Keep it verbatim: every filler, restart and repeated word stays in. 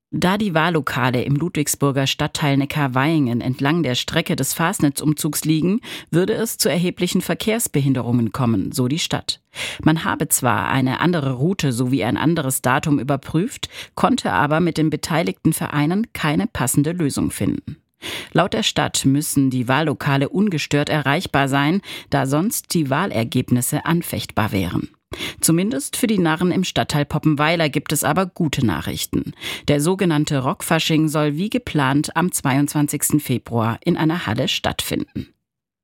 Da die Wahllokale im Ludwigsburger Stadtteil Neckarweyingen entlang der Strecke des Fasnetz-Umzugs liegen, würde es zu erheblichen Verkehrsbehinderungen kommen, so die Stadt. Man habe zwar eine andere Route sowie ein anderes Datum überprüft, konnte aber mit den beteiligten Vereinen keine passende Lösung finden. Laut der Stadt müssen die Wahllokale ungestört erreichbar sein, da sonst die Wahlergebnisse anfechtbar wären. Zumindest für die Narren im Stadtteil Poppenweiler gibt es aber gute Nachrichten. Der sogenannte Rockfasching soll wie geplant am zweiundzwanzigsten Februar in einer Halle stattfinden.